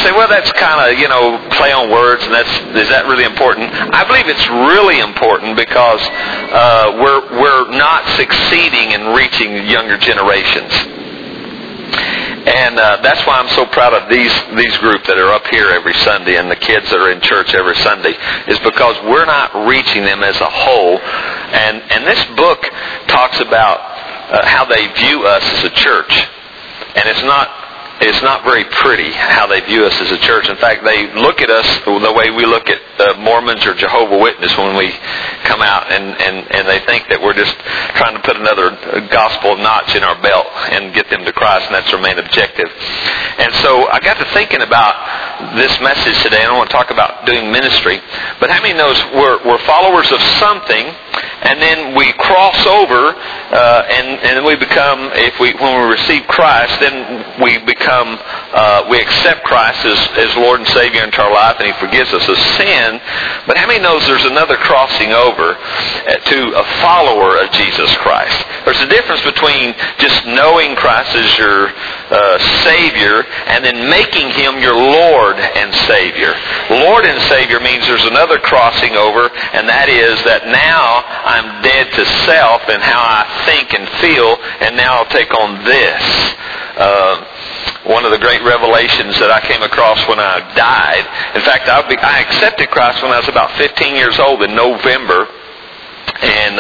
say, well, that's kind of, play on words, and is that really important? I believe it's really important because we're not succeeding in reaching younger generations. And that's why I'm so proud of these group that are up here every Sunday and the kids that are in church every Sunday, is because we're not reaching them as a whole. And this book talks about how they view us as a church. And it's not very pretty how they view us as a church. In fact, they look at us the way we look at Mormons or Jehovah's Witness when we come out, and they think that we're just trying to put another gospel notch in our belt and get them to Christ, and that's our main objective. And so I got to thinking about this message today, and I want to talk about doing ministry. But how many knows we're followers of something, and then we cross over, and we become, when we receive Christ, then we accept Christ as Lord and Savior into our life, and He forgives us of sin. But how many knows there's another crossing over to a follower of Jesus Christ? There's a difference between just knowing Christ as your Savior and then making Him your Lord and Savior. Lord and Savior means there's another crossing over, and that is that now I'm dead to self and how I think and feel, and now I'll take on this. One of the great revelations that I came across when I died. In fact, I accepted Christ when I was about 15 years old in November, and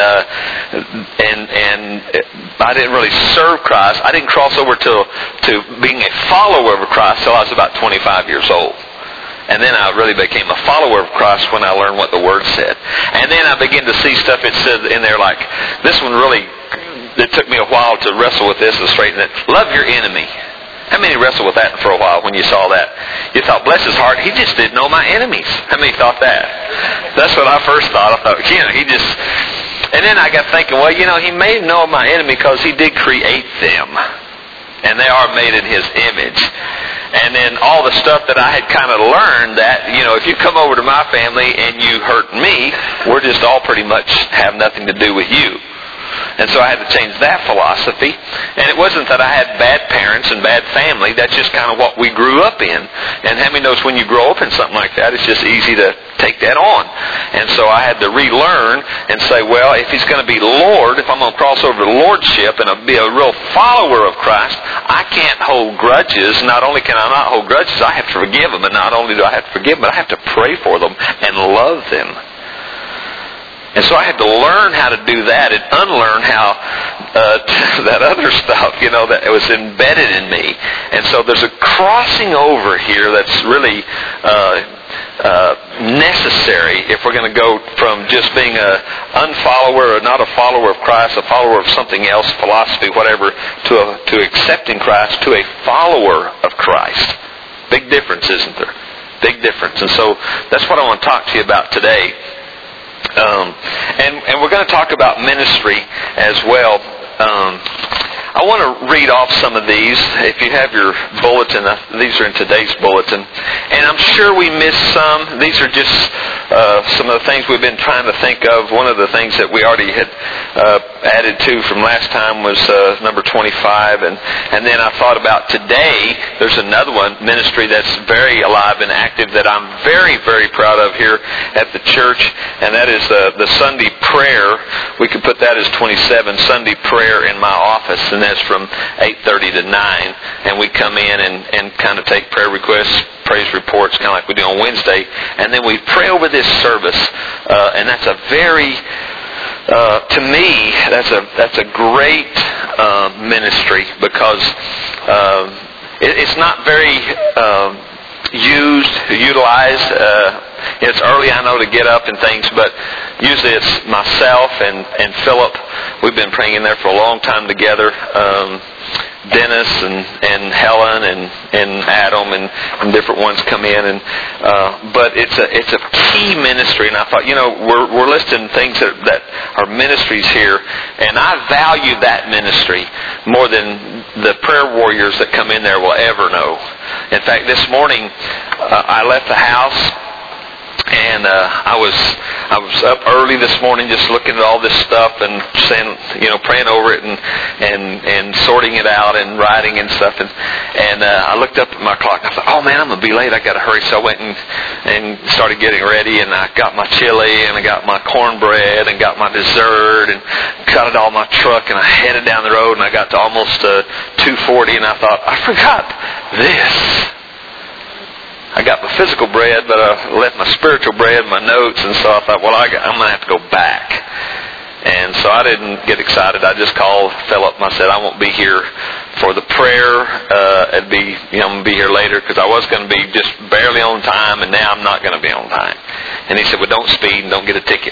I didn't really serve Christ. I didn't cross over to being a follower of Christ till I was about 25 years old. And then I really became a follower of Christ when I learned what the Word said. And then I began to see stuff it said in there like, this one really, it took me a while to wrestle with this and straighten it. Love your enemy. How many wrestled with that for a while when you saw that? You thought, bless his heart, he just didn't know my enemies. How many thought that? That's what I first thought. I thought, he just... And then I got thinking, well, he may know my enemy because he did create them. And they are made in his image. And then all the stuff that I had kind of learned that, if you come over to my family and you hurt me, we're just all pretty much have nothing to do with you. And so I had to change that philosophy. And it wasn't that I had bad parents and bad family. That's just kind of what we grew up in. And how many knows when you grow up in something like that, it's just easy to take that on. And so I had to relearn and say, well, if He's going to be Lord, if I'm going to cross over to Lordship and be a real follower of Christ, I can't hold grudges. Not only can I not hold grudges, I have to forgive them. And not only do I have to forgive them, but I have to pray for them and love them. And so I had to learn how to do that and unlearn how that other stuff, that was embedded in me. And so there's a crossing over here that's really necessary if we're going to go from just being an unfollower or not a follower of Christ, a follower of something else, philosophy, whatever, to accepting Christ, to a follower of Christ. Big difference, isn't there? Big difference. And so that's what I want to talk to you about today. And we're going to talk about ministry as well. I want to read off some of these. If you have your bulletin, these are in today's bulletin. And I'm sure we missed some. These are just some of the things we've been trying to think of. One of the things that we already had added to from last time was number 25. And then I thought about today, there's another one, ministry that's very alive and active that I'm very, very proud of here at the church. And that is the Sunday prayer. We could put that as 27, Sunday prayer in my office. And that's from 8:30 to 9. And we come in and kind of take prayer requests, praise reports, kind of like we do on Wednesday. And then we pray over this service. And that's a very... to me, that's a great ministry because it's not very utilized. It's early, I know, to get up and things, but usually it's myself and Philip. We've been praying in there for a long time together. Dennis and Helen and Adam and different ones come in, but it's a key ministry. And I thought, we're listing things that are ministries here, and I value that ministry more than the prayer warriors that come in there will ever know. In fact, this morning I left the house And I was up early this morning just looking at all this stuff and saying, praying over it and sorting it out and writing and stuff. And I looked up at my clock. I thought, oh man, I'm going to be late. I got to hurry. So I went and started getting ready, and I got my chili and I got my cornbread and got my dessert and got it all in my truck, and I headed down the road, and I got to almost 240, and I thought, I forgot this. I got my physical bread, but I left my spiritual bread, my notes, and so I thought, well, I'm going to have to go back. And so I didn't get excited. I just called Philip and I said, I won't be here for the prayer. I'm going to be here later, because I was going to be just barely on time, and now I'm not going to be on time. And he said, well, don't speed and don't get a ticket.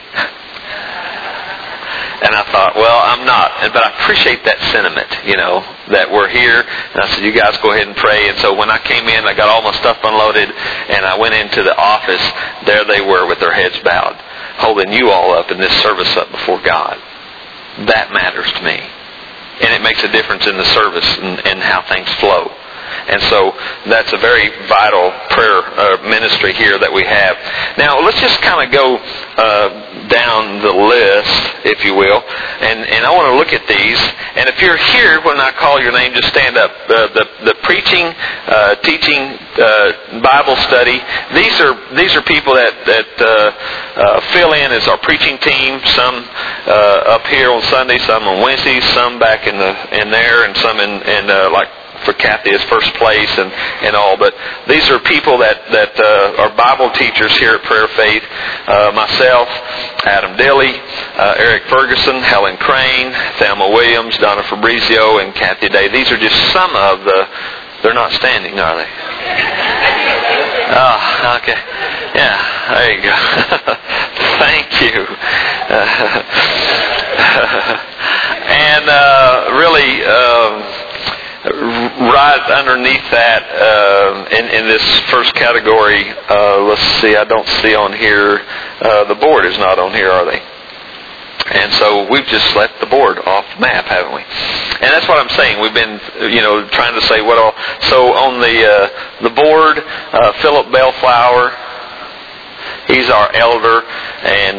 And I thought, well, I'm not. But I appreciate that sentiment, that we're here. And I said, you guys go ahead and pray. And so when I came in, I got all my stuff unloaded, and I went into the office. There they were with their heads bowed, holding you all up in this service up before God. That matters to me. And it makes a difference in the service and how things flow. And so that's a very vital prayer ministry here that we have. Now let's just kind of go down the list, if you will, and I want to look at these. And if you're here when I call your name, just stand up. The preaching, teaching, Bible study. These are people that fill in as our preaching team. Some up here on Sunday, some on Wednesdays, some back in there, and some in like for Kathy as first place and all. But these are people that are Bible teachers here at Prayer Faith. Myself, Adam Dilley, Eric Ferguson, Helen Crane, Thelma Williams, Donna Fabrizio, and Kathy Day. These are just some of the... They're not standing, are they? Oh, okay. Yeah, there you go. Thank you. And really... right underneath that, in this first category, let's see, I don't see on here, the board is not on here, are they? And so we've just left the board off the map, haven't we? And that's what I'm saying. We've been, trying to say what all. So on the board, Philip Bellflower, he's our elder, and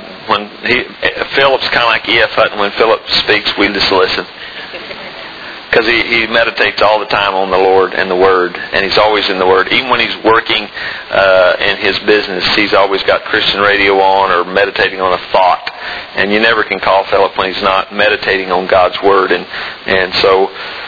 Philip's kind of like E.F. Hutton. When Philip speaks, we just listen. Because he meditates all the time on the Lord and the Word, and he's always in the Word. Even when he's working in his business, he's always got Christian radio on or meditating on a thought. And you never can call Philip when he's not meditating on God's Word. And so,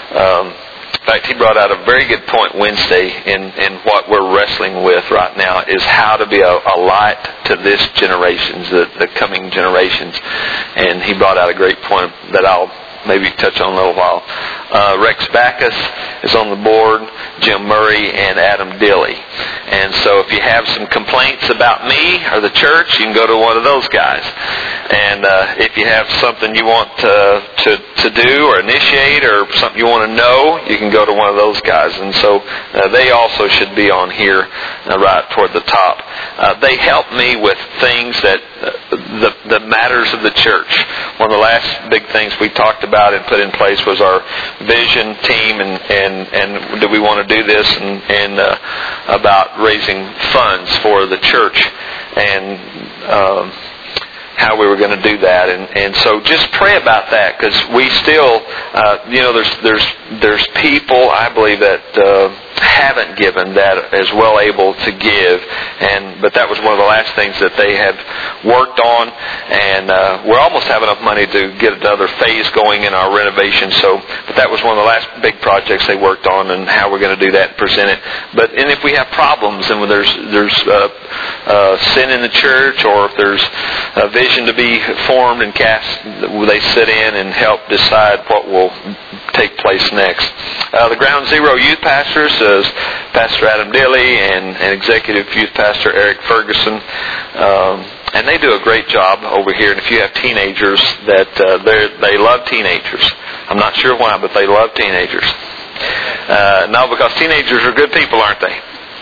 in fact, he brought out a very good point Wednesday in what we're wrestling with right now is how to be a light to this generations, the coming generations. And he brought out a great point that I'll maybe touch on in a little while. Rex Backus is on the board, Jim Murray, and Adam Dilley. And so if you have some complaints about me or the church, you can go to one of those guys. And if you have something you want to do or initiate or something you want to know, you can go to one of those guys. And so they also should be on here right toward the top. They help me with things that the matters of the church. One of the last big things we talked about and put in place was our vision team and do we want to do this and about raising funds for the church and how we were going to do that, and so just pray about that, because we still, there's people I believe that haven't given that as well able to give, but that was one of the last things that they have worked on, and we're almost have enough money to get another phase going in our renovation. But that was one of the last big projects they worked on, and how we're going to do that and present it. And if we have problems, and there's sin in the church, or if there's a vision to be formed and cast, they sit in and help decide what will take place next. The Ground Zero youth pastors is Pastor Adam Dilley and Executive Youth Pastor Eric Ferguson. And they do a great job over here. And if you have teenagers, they love teenagers. I'm not sure why, but they love teenagers. No, because teenagers are good people, aren't they?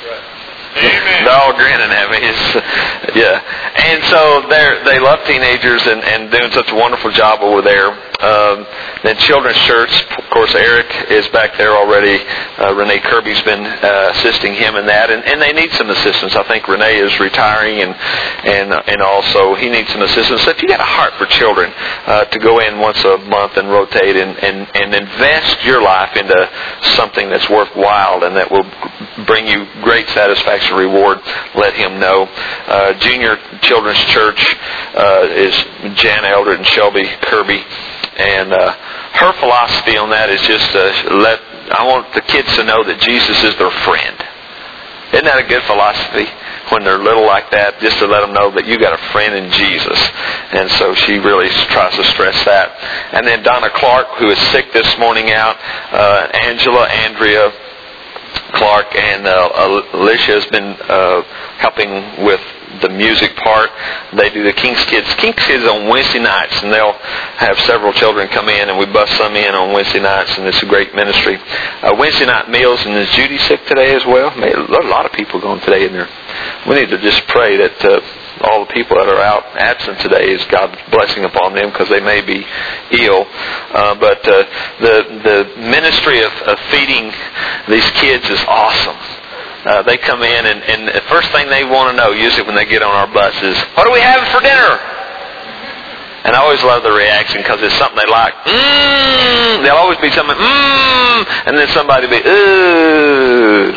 Amen. They're all grinning at me. Yeah. And so they love teenagers and doing such a wonderful job over there. Then Children's Church, of course, Eric is back there already. Renee Kirby's been assisting him in that, and they need some assistance. I think Renee is retiring, and also he needs some assistance. So if you got a heart for children, to go in once a month and rotate and invest your life into something that's worthwhile and that will bring you great satisfaction and reward, let him know. Junior Children's Church is Jan Eldred and Shelby Kirby, and her philosophy on that is just I want the kids to know that Jesus is their friend. Isn't that a good philosophy? When they're little like that, just to let them know that you got a friend in Jesus. And so she really tries to stress that. And then Donna Clark, who is sick this morning out, Andrea Clark, and Alicia has been helping with the music part. They do the King's Kids. King's Kids on Wednesday nights, and they'll have several children come in, and we bust some in on Wednesday nights, and it's a great ministry. Wednesday night meals, and is Judy sick today as well? A lot of people going today in there. We need to just pray that all the people that are out absent today is God's blessing upon them, because they may be ill. But the ministry of feeding these kids is awesome. They come in, and the first thing they want to know, usually when they get on our bus, is, what are we having for dinner? And I always love the reaction, because it's something they like. There'll always be something, and then somebody will be, ooh.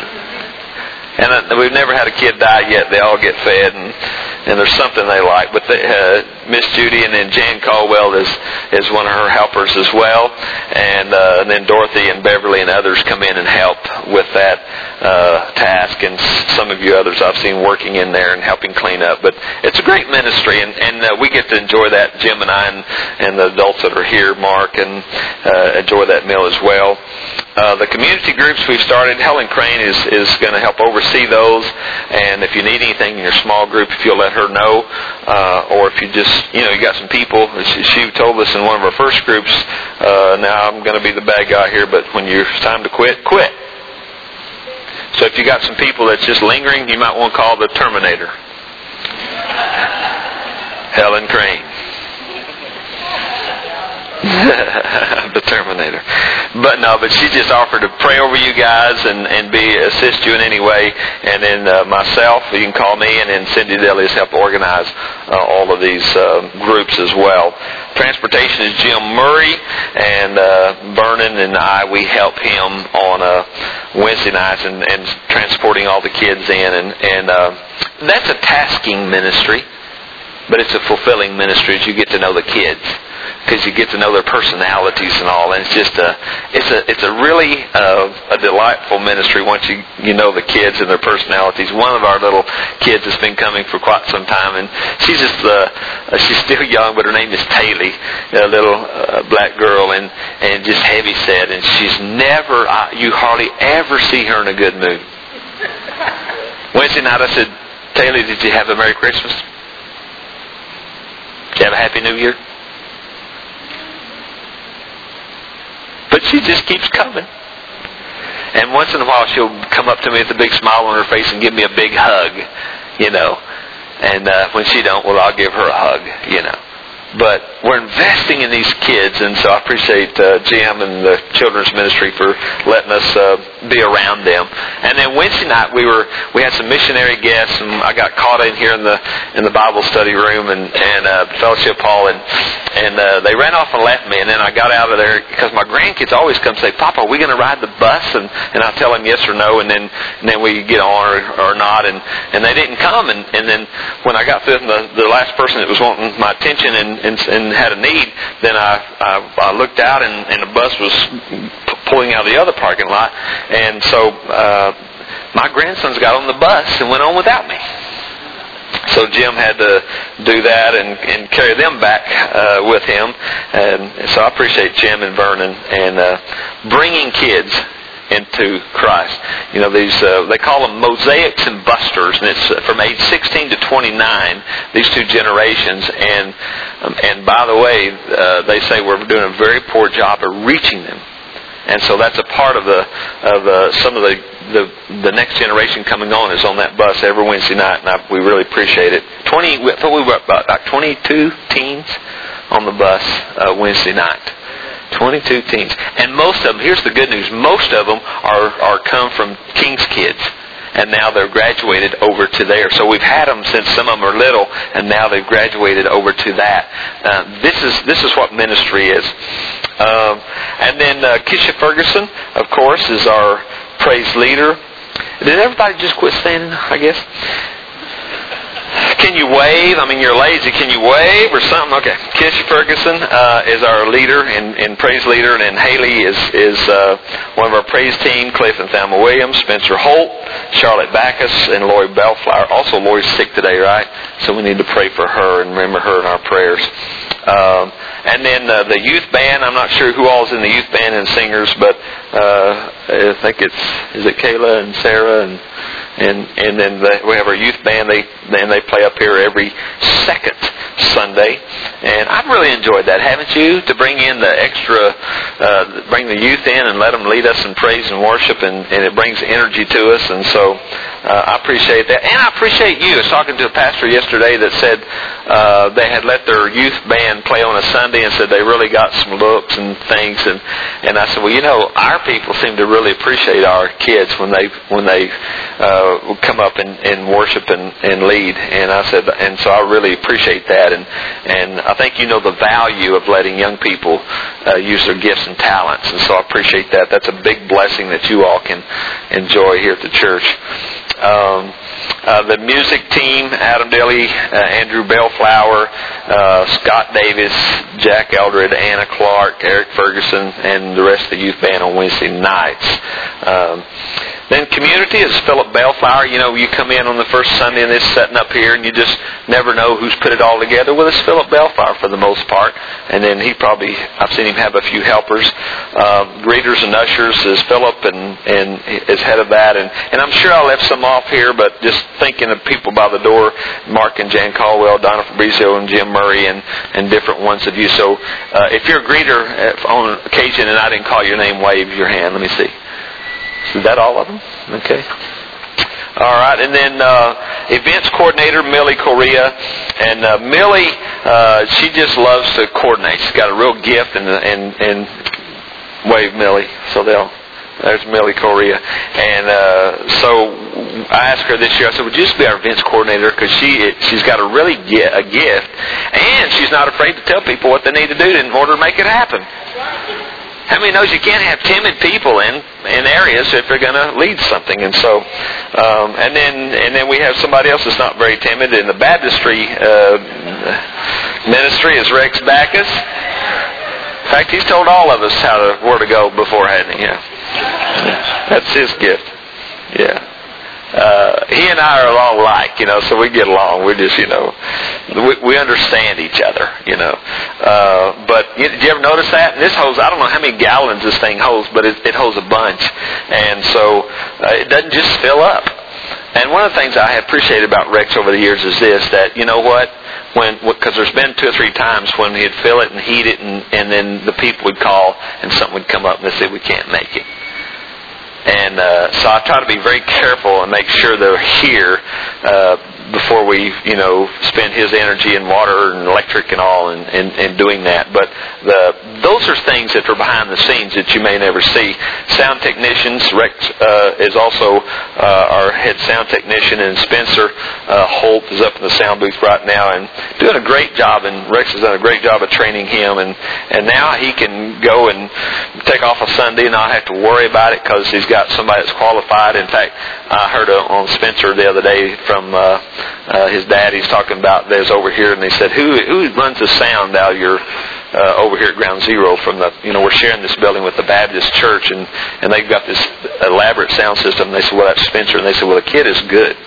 And we've never had a kid die yet. They all get fed, and there's something they like. But Miss Judy and then Jan Caldwell is one of her helpers as well. And then Dorothy and Beverly and others come in and help with that task. And some of you others I've seen working in there and helping clean up. But it's a great ministry, and we get to enjoy that, Jim and I and the adults that are here, Mark, and enjoy that meal as well. The community groups we've started, Helen Crane is going to help oversee those, and if you need anything in your small group, if you'll let her know, or if you just, you got some people, she told us in one of our first groups, now I'm going to be the bad guy here, but when it's time to quit. So if you got some people that's just lingering, you might want to call the Terminator. Helen Crane. The Terminator. But she just offered to pray over you guys and assist you in any way. And then myself, you can call me, and then Cindy Daly has helped organize all of these groups as well. Transportation is Jim Murray, and Vernon and I, we help him on Wednesday nights and transporting all the kids in. And that's a tasking ministry, but it's a fulfilling ministry as you get to know the kids, because you get to know their personalities and all, and it's just it's a really a delightful ministry once you know the kids and their personalities. One of our little kids has been coming for quite some time, and she's just she's still young, but her name is Taylor, a little black girl, and just heavy set, and she's never you hardly ever see her in a good mood. Wednesday night I said, Taylor, did you have a Merry Christmas? Did you have a Happy New Year? But she just keeps coming. And once in a while she'll come up to me with a big smile on her face and give me a big hug, And when she don't, well, I'll give her a hug, But we're investing in these kids, and so I appreciate Jim and the children's ministry for letting us be around them. And then Wednesday night we had some missionary guests, and I got caught in here in the Bible study room and fellowship hall, and they ran off and left me. And then I got out of there because my grandkids always come say, "Papa, are we going to ride the bus?" And I tell them yes or no, and then we get on or not, and they didn't come. And then when I got through the last person that was wanting my attention and had a need, then I looked out, and the bus was pulling out of the other parking lot, and so my grandsons got on the bus and went on without me. So Jim had to do that and carry them back with him, and so I appreciate Jim and Vernon and bringing kids into Christ. These they call them mosaics and busters, and it's from age 16 to 29, these two generations. And by the way, they say we're doing a very poor job of reaching them. And so that's a part of some of the next generation coming on is on that bus every Wednesday night, and we really appreciate it. I thought we were about 22 teens on the bus Wednesday night. 22 teens. And most of them, here's the good news, most of them are come from King's Kids. And now they're graduated over to there. So we've had them since some of them are little, and now they've graduated over to that. This is what ministry is. And then Keisha Ferguson, of course, is our praise leader. Did everybody just quit standing, I guess? Can you wave? I mean, you're lazy. Can you wave or something? Okay. Keisha Ferguson is our leader and praise leader, and then Haley is one of our praise team. Cliff and Thelma Williams, Spencer Holt, Charlotte Backus, and Lori Bellflower. Also, Lori's sick today, right? So we need to pray for her and remember her in our prayers. And then the youth band. I'm not sure who all's in the youth band and singers, but I think is it Kayla and Sarah and then we have our youth band. They play up here every second Sunday, and I've really enjoyed that, haven't you? To bring in the extra, bring the youth in and let them lead us in praise and worship, and it brings energy to us, and so I appreciate that. And I appreciate you. I was talking to a pastor yesterday that said they had let their youth band play on a Sunday and said they really got some looks and things, and I said, well, you know, our people seem to really appreciate our kids when they come up and worship and lead, and I said, and so I really appreciate that, and I think you know the value of letting young people use their gifts and talents, and so I appreciate that. That's a big blessing that you all can enjoy here at the church. The music team, Adam Daly, Andrew Bellflower, Scott Davis, Jack Eldred, Anna Clark, Eric Ferguson, and the rest of the youth band on Wednesday nights. Then community is Philip Bellflower. You know, you come in on the first Sunday and it's setting up here, and you just never know who's put it all together. Well, it's Philip Bellflower for the most part, and then I've seen him have a few helpers. Greeters and ushers is Philip, and is head of that. And I'm sure I left some off here, but just thinking of people by the door, Mark and Jan Caldwell, Donna Fabrizio, and Jim Murray, and different ones of you. So if you're a greeter on occasion and I didn't call your name, wave your hand. Let me see. Is that all of them? Okay. All right, and then events coordinator Millie Correa, and Millie, she just loves to coordinate. She's got a real gift, and wave Millie. So there's Millie Correa, and so I asked her this year. I said, "Would you just be our events coordinator?" Because she's got a gift, and she's not afraid to tell people what they need to do in order to make it happen. How many knows you can't have timid people in areas if they're going to lead something? And so, and then we have somebody else that's not very timid in the baptistry ministry is Rex Backus. In fact, he's told all of us where to go before, hasn't he? Yeah. That's his gift. Yeah. He and I are a lot alike, so we get along. We're just, we understand each other, But did you ever notice that? And this holds, I don't know how many gallons this thing holds, but it holds a bunch. And so it doesn't just fill up. And one of the things I have appreciated about Rex over the years is this, that, you know what? Because there's been 2 or 3 times when he'd fill it and heat it, and then the people would call and something would come up and they say, we can't make it. And so I try to be very careful and make sure they're here before we, spend his energy and water and electric and all in doing that. But those are things that are behind the scenes that you may never see. Sound technicians, Rex is also our head sound technician, and Spencer Holt is up in the sound booth right now and doing a great job, and Rex has done a great job of training him, and now he can go and take off a Sunday and not have to worry about it because he's got somebody that's qualified. In fact, I heard on Spencer the other day from his dad. He's talking about there's over here, and they said, who runs the sound out your over here at Ground Zero from the, we're sharing this building with the Baptist church, and they've got this elaborate sound system. And they said, well, that's Spencer. And they said, well, the kid is good.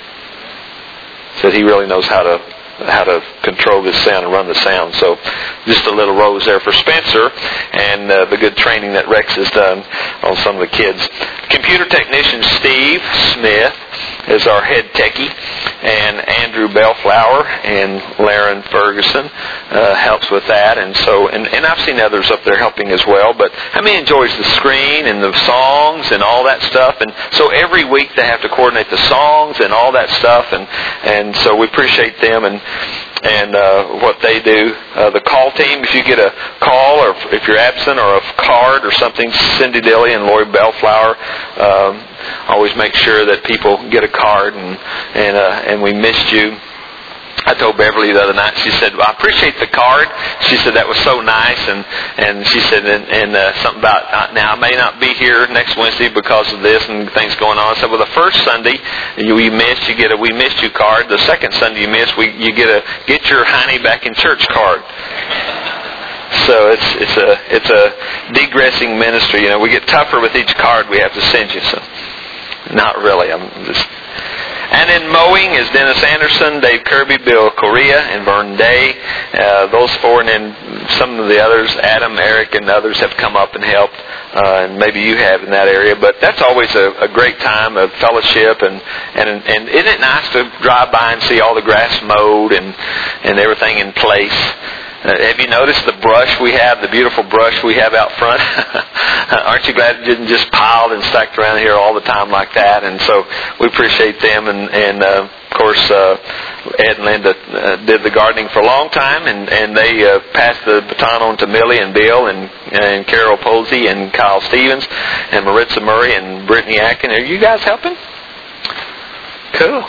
Said he really knows how to control this sound and run the sound. So just a little rose there for Spencer, and the good training that Rex has done on some of the kids. Computer technician Steve Smith is our head techie, and Andrew Bellflower and Laren Ferguson helps with that, and so and I've seen others up there helping as well. But how many enjoys the screen and the songs and all that stuff? And so every week they have to coordinate the songs and all that stuff, and so we appreciate them. And and what they do. The call team, if you get a call or if you're absent or a card or something, Cindy Dilly and Lori Bellflower always make sure that people get a card, and we missed you. I told Beverly the other night, she said, well, I appreciate the card. She said, that was so nice. And she said, and something about, now I may not be here next Wednesday because of this and things going on. I said, well, the first Sunday you missed, you get a we missed you card. The second Sunday you missed, you get a get your honey back in church card. So it's a degressing ministry. You know, we get tougher with each card we have to send you. So not really. I'm just. And in mowing is Dennis Anderson, Dave Kirby, Bill Correa, and Vern Day. Those four, and then some of the others, Adam, Eric, and others have come up and helped. And maybe you have in that area. But that's always a great time of fellowship. And isn't it nice to drive by and see all the grass mowed and everything in place? Have you noticed the brush we have, the beautiful brush we have out front? Aren't you glad it didn't just piled and stacked around here all the time like that? And so we appreciate them. And of course, Ed and Linda did the gardening for a long time, and they passed the baton on to Millie and Bill and Carol Posey and Kyle Stevens and Maritza Murray and Brittany Atkin. Are you guys helping? Cool.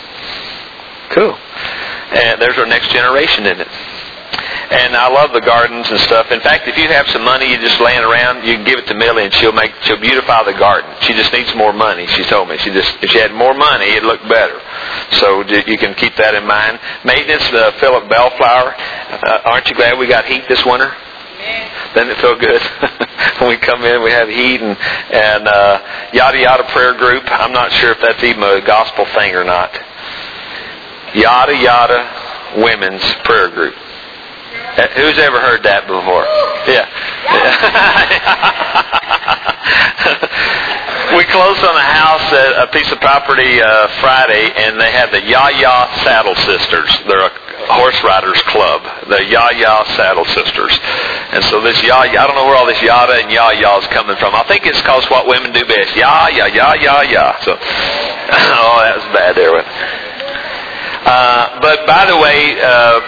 And there's our next generation in it. And I love the gardens and stuff. In fact, if you have some money you just laying around, you can give it to Millie and she'll beautify the garden. She just needs more money, she told me. If she had more money, it'd look better. So you can keep that in mind. Maintenance, Philip Bellflower. Aren't you glad we got heat this winter? Doesn't it feel good? When we come in, we have heat and Yada Yada Prayer Group. I'm not sure if that's even a gospel thing or not. Yada Yada Women's Prayer Group. Who's ever heard that before? Yeah. We closed on a house, a piece of property Friday, and they had the Ya-Ya Saddle Sisters. They're a horse riders club, the Ya-Ya Saddle Sisters. And so this Ya-Ya, I don't know where all this yada and Ya-Ya is coming from. I think it's because what women do best. Ya-Ya, Ya-Ya, Ya. So, oh, that was bad there. But by the way,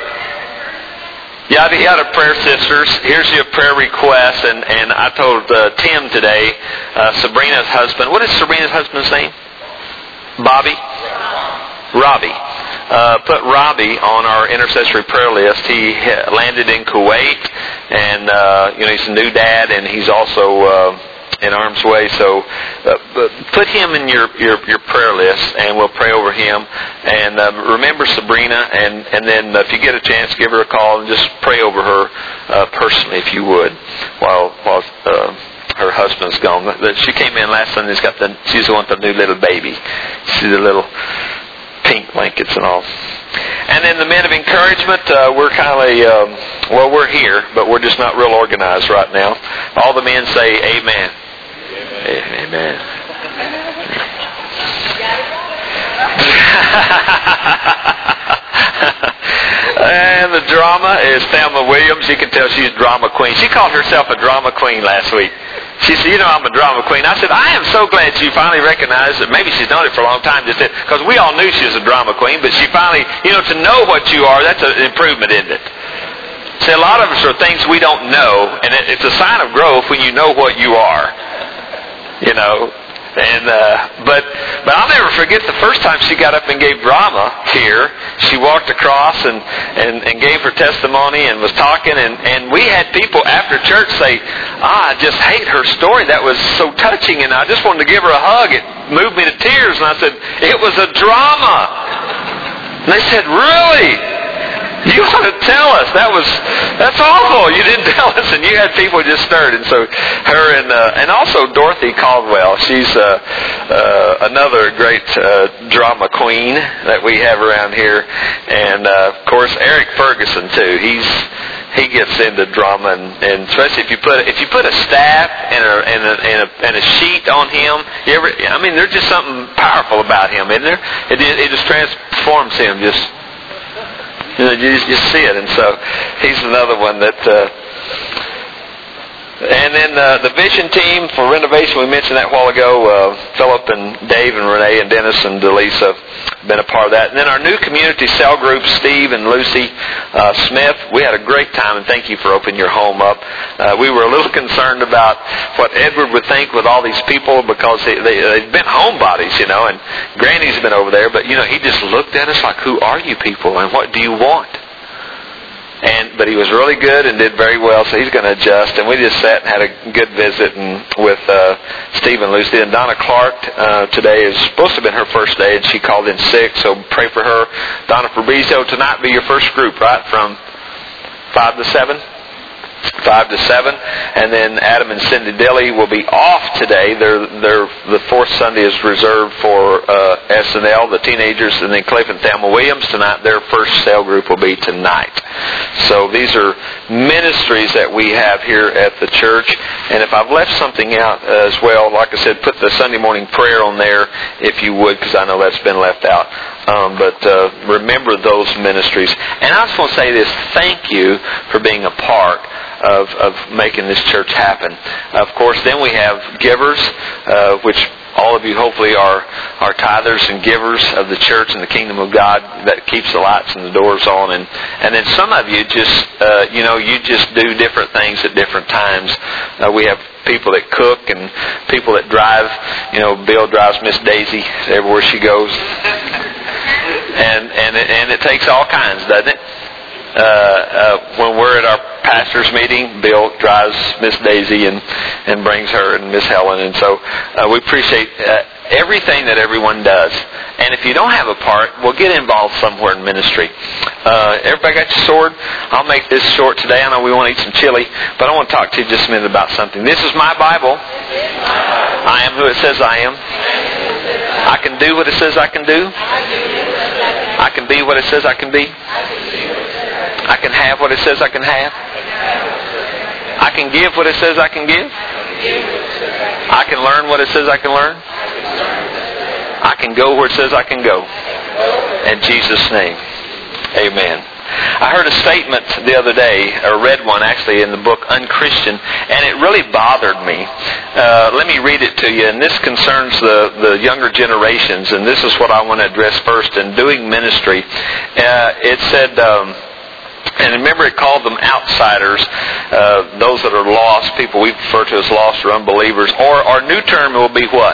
Yada Yada Prayer Sisters, here's your prayer request, and I told Tim today, Sabrina's husband, what is Sabrina's husband's name? Bobby? Robbie. Put Robbie on our intercessory prayer list. He landed in Kuwait, and he's a new dad, and he's also in harm's way. So put him in your prayer list, and we'll pray over him. And remember Sabrina, and then if you get a chance, give her a call and just pray over her personally, if you would, while her husband's gone. She came in last Sunday. She's the one with the new little baby. See the little pink blankets and all. And then the men of encouragement, we're kind of we're here, but we're just not real organized right now. All the men say amen. Amen. And the drama is Thelma Williams. You can tell she's a drama queen. She called herself a drama queen last week. She said, I'm a drama queen. I said, I am so glad she finally recognized that. Maybe she's known it for a long time, because we all knew she was a drama queen, but she finally, to know what you are, that's an improvement, isn't it? See, a lot of us are things we don't know, and it's a sign of growth when you know what you are. But I'll never forget the first time she got up and gave drama here. She walked across and gave her testimony and was talking, and we had people after church say, I just hate her story. That was so touching, and I just wanted to give her a hug. It moved me to tears, and I said, it was a drama. And they said, really? You ought to tell us. That's awful. You didn't tell us, and you had people just stirred. And so her and also Dorothy Caldwell. She's another great drama queen that we have around here, and of course Eric Ferguson too. He gets into drama, and especially if you put a staff and a sheet on him. There's just something powerful about him, isn't there? It just transforms him. You see it, and so he's another one that And then the vision team for renovation, we mentioned that a while ago. Philip and Dave and Renee and Dennis and Delisa have been a part of that. And then our new community cell group, Steve and Lucy Smith, we had a great time, and thank you for opening your home up. We were a little concerned about what Edward would think with all these people, because they've been homebodies, and Granny's been over there, but, he just looked at us like, who are you people, and what do you want? But he was really good and did very well, so he's going to adjust. And we just sat and had a good visit with Steve and Lucy. And Donna Clark today is supposed to have been her first day, and she called in sick, so pray for her. Donna Fabrizio, tonight be your first group, right, from 5 to 7? 5 to 7, and then Adam and Cindy Dilly will be off today. The fourth Sunday is reserved for S&L, the teenagers, and then Cliff and Thelma Williams tonight. Their first cell group will be tonight. So these are ministries that we have here at the church. And if I've left something out as well, like I said, put the Sunday morning prayer on there if you would, because I know that's been left out. But remember those ministries. And I just want to say this: thank you for being a part of making this church happen. Of course, then we have givers, which all of you hopefully are tithers and givers of the church and the kingdom of God, that keeps the lights and the doors on. And then some of you just, you just do different things at different times. We have people that cook and people that drive. Bill drives Miss Daisy everywhere she goes. And it takes all kinds, doesn't it? When we're at our pastor's meeting, Bill drives Miss Daisy and brings her and Miss Helen. And so we appreciate everything that everyone does. And if you don't have a part, well, get involved somewhere in ministry. Everybody got your sword? I'll make this short today. I know we want to eat some chili, but I want to talk to you just a minute about something. This is my Bible. I am who it says I am. I can do what it says I can do. I can be what it says I can be. I can have what it says I can have. I can give what it says I can give. I can learn what it says I can learn. I can go where it says I can go. In Jesus' name, amen. I heard a statement the other day, or read one actually in the book Unchristian, and it really bothered me. Let me read it to you, and this concerns the younger generations, and this is what I want to address first in doing ministry. It said, and remember, it called them outsiders, those that are lost, people we refer to as lost or unbelievers. Or our new term will be what?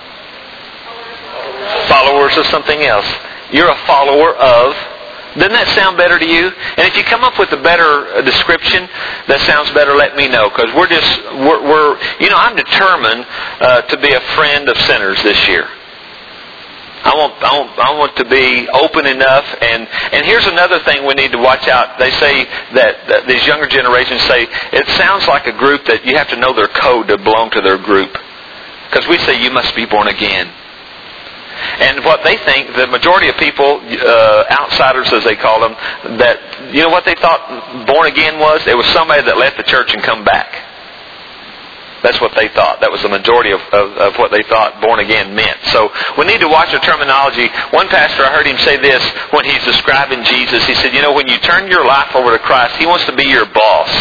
Followers of something else. You're a follower of. Doesn't that sound better to you? And if you come up with a better description that sounds better, let me know, because we're I'm determined to be a friend of sinners this year. I want to be open enough, and here's another thing we need to watch out. They say that these younger generations say it sounds like a group that you have to know their code to belong to their group, because we say you must be born again. And what they think, the majority of people, outsiders as they call them, that what they thought born again was? It was somebody that left the church and come back. That's what they thought. That was the majority of what they thought born again meant. So we need to watch our terminology. One pastor, I heard him say this when he's describing Jesus. He said, when you turn your life over to Christ, He wants to be your boss.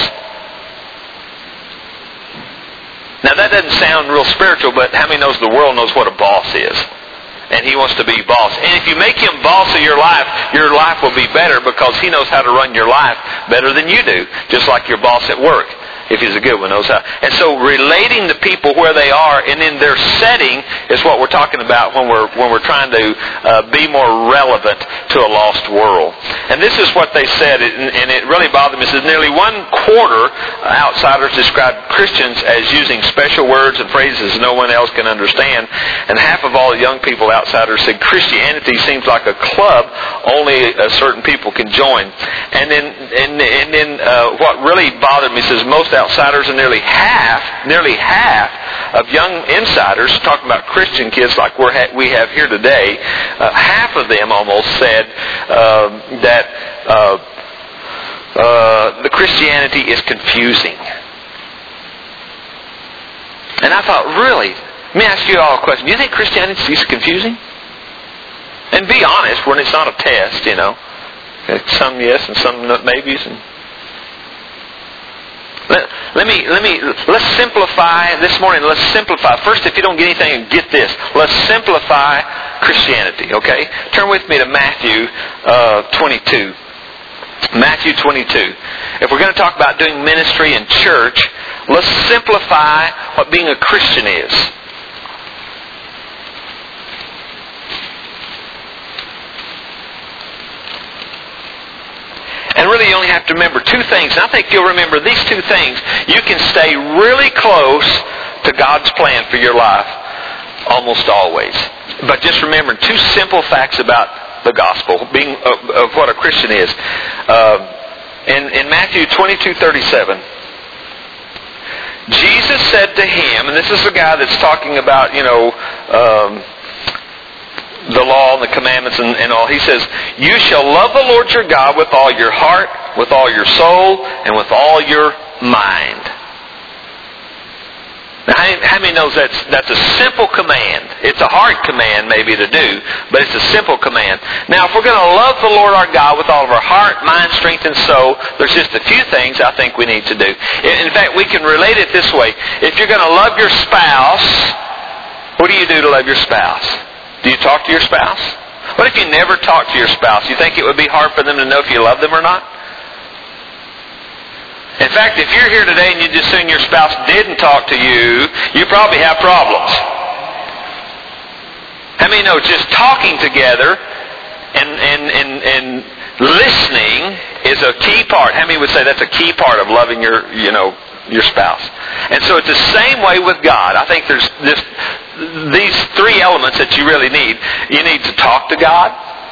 Now that doesn't sound real spiritual, but how many knows the world knows what a boss is? And He wants to be boss. And if you make Him boss of your life will be better, because He knows how to run your life better than you do. Just like your boss at work, if he's a good one, knows how. And so relating to people where they are and in their setting is what we're talking about when we're trying to be more relevant to a lost world. And this is what they said, and it really bothered me. It says nearly 1/4 outsiders describe Christians as using special words and phrases no one else can understand. And half of all the young people outsiders said Christianity seems like a club only certain people can join. And then what really bothered me says most outsiders and nearly half of young insiders, talking about Christian kids like we have here today, half of them almost said that the Christianity is confusing. And I thought, really? Let me ask you all a question. Do you think Christianity is confusing? And be honest when it's not a test, Some yes and some maybes. let's simplify this morning. Let's simplify. First, if you don't get anything, get this. Let's simplify Christianity, okay? Turn with me to Matthew 22. Matthew 22. If we're going to talk about doing ministry in church, let's simplify what being a Christian is. And really you only have to remember two things. And I think you'll remember these two things. You can stay really close to God's plan for your life almost always. But just remember two simple facts about the gospel, being of what a Christian is. In Matthew 22:37, Jesus said to him, and this is the guy that's talking about, the law and the commandments and all. He says, you shall love the Lord your God with all your heart, with all your soul, and with all your mind. Now, how many knows that's a simple command? It's a hard command maybe to do, but it's a simple command. Now, if we're going to love the Lord our God with all of our heart, mind, strength, and soul, there's just a few things I think we need to do. In fact, we can relate it this way. If you're going to love your spouse, what do you do to love your spouse? Do you talk to your spouse? What if you never talk to your spouse? You think it would be hard for them to know if you love them or not? In fact, if you're here today and you just assume your spouse didn't talk to you, you probably have problems. How many know just talking together and listening is a key part? How many would say that's a key part of loving your spouse? And so it's the same way with God. I think there's these three elements that you really need. You need to talk to God.